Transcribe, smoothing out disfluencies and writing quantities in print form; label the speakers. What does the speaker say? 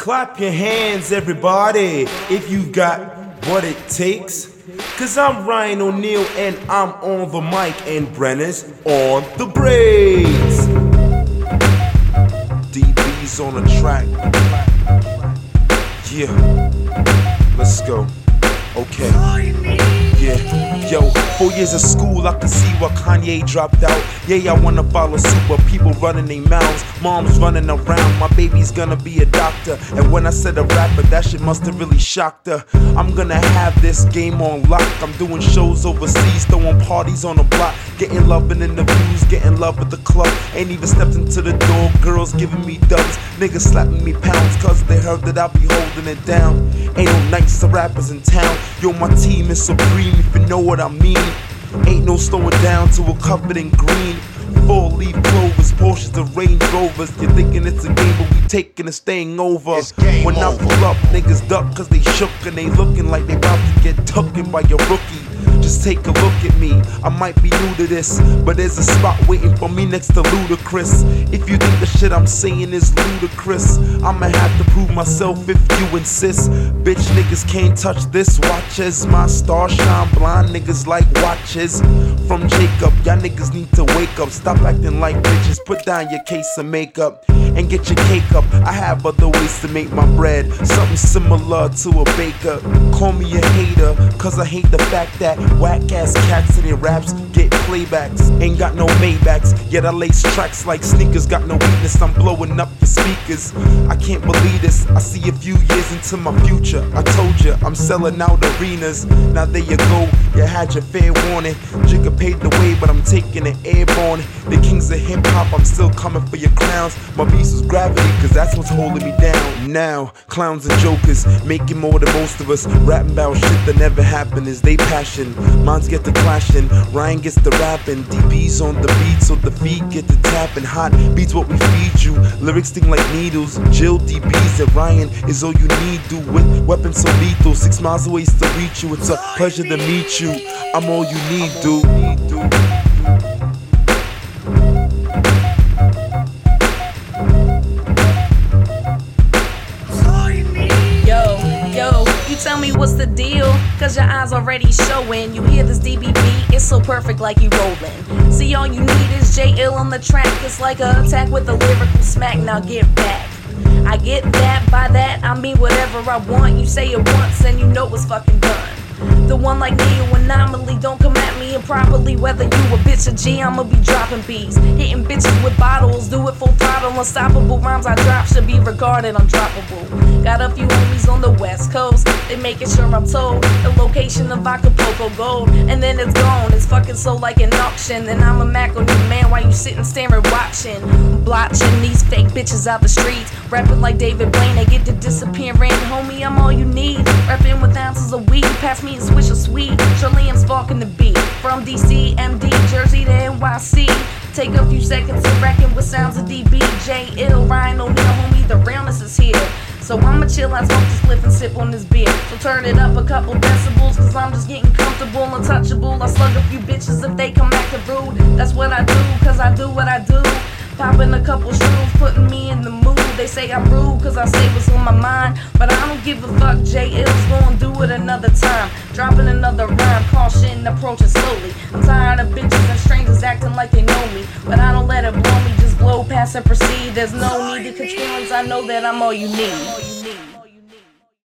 Speaker 1: Clap your hands, everybody, if you got what it takes. Cause I'm Ryan O'Neal and I'm on the mic and Brenner's on the braids. DB's on the track. Yeah, let's go. Okay. Yeah, yo, 4 years of school, I can see why Kanye dropped out. Yeah, I wanna follow suit, but people running their mouths. Mom's running around, my baby's gonna be a doctor. And when I said a rapper, that shit must've really shocked her. I'm gonna have this game on lock. I'm doing shows overseas, throwing parties on the block. Getting love in interviews, getting love at the club. Ain't even stepped into the door, girls giving me dubs. Niggas slapping me pounds, cause they heard that I be holding it down. Ain't no nice rappers in town. Yo, my team is supreme, if you know what I mean. Ain't no slowing down to a covered in green. 4-leaf clovers, Porsches and Range Rovers. You're thinking it's a game, but we taking this thing over. When I pull up, niggas duck cause they shook and they looking like they about to get tucking by your rookie. Just take a look at me, I might be new to this, but there's a spot waiting for me next to Ludacris. If you think the shit I'm saying is ludicrous, I'ma have to prove myself if you insist. Bitch, niggas can't touch this. Watch as my star shine, blind niggas like watches. From Jacob, y'all niggas need to wake up. Stop acting like bitches, put down your case of makeup and get your cake up. I have other ways to make my bread, something similar to a baker. Call me a hater, cause I hate the fact that whack ass cats in their raps get playbacks. Ain't got no Maybachs, yet I lace tracks like sneakers. Got no weakness, I'm blowing up the speakers. I can't believe this, I see a few years into my future. I told you, I'm selling out arenas. Now there you go, you had your fair warning. Jigga paid the way, but I'm taking it airborne. The kings of hip hop, I'm still coming for your clowns. My beast was gravity, cause that's what's holding me down. Now, clowns and jokers, making more than most of us. Rapping about shit that never happened is they passion. Minds get to clashing, Ryan gets to rapping. DB's on the beat, so the feet get to tapping. Hot beats what we feed you, lyrics sting like needles. Jill, DB's and Ryan is all you need. Do with weapons so lethal, 6 miles away to reach you. It's a pleasure to meet you, I'm all you need, dude.
Speaker 2: Tell me what's the deal, cause your eyes already showing. You hear this DBB, it's so perfect like you rolling. See, all you need is J-Ill on the track. It's like a attack with a lyrical smack, now get back. I get that, by that I mean whatever I want. You say it once and you know it's fucking done. The one like Neo Anomaly, don't come at me improperly. Whether you a bitch or G, I'ma be dropping beats. Hitting bitches with bottles, do it full throttle. Unstoppable rhymes I drop should be regarded undroppable. Got a few homies on the west coast, they making sure I'm told the location of Acapulco Gold. And then it's gone, it's fucking sold like an auction. And I'm a Mac on you, man, while you sitting staring watching. Blotching these fake bitches out the streets. Rapping like David Blaine, they get to disappearing. Homie, I'm all you need. Rapping with ounces of weed, pass me a swish of sweet. Surely I'm sparking the beat. From DC, MD, Jersey to NYC. Take a few seconds to reckon with sounds of DB, J-Ill, Ryan O'Neal, homie, the realness is here. So I'ma chill, I smoke this spliff and sip on this beer. So turn it up a couple decibels, cause I'm just getting comfortable, untouchable. I slug a few bitches if they come acting rude. That's what I do, cause I do what I do. Popping a couple shrooms, putting me in the mood. They say I'm rude, cause I say what's on my mind. But I don't give a fuck, J-Ill's gonna do it another time. Dropping another rhyme, caution, approaching slowly. I'm tired of bitches and strangers acting like they know me. But I don't let it blow me, just blow past and proceed. There's no need to control, I know that I'm all you need.